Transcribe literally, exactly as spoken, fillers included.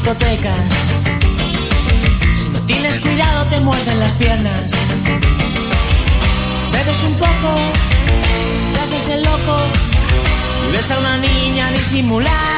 discotecas. Si no tienes cuidado te muerden las piernas. Bebes un poco, te haces el loco y ves a una niña disimular.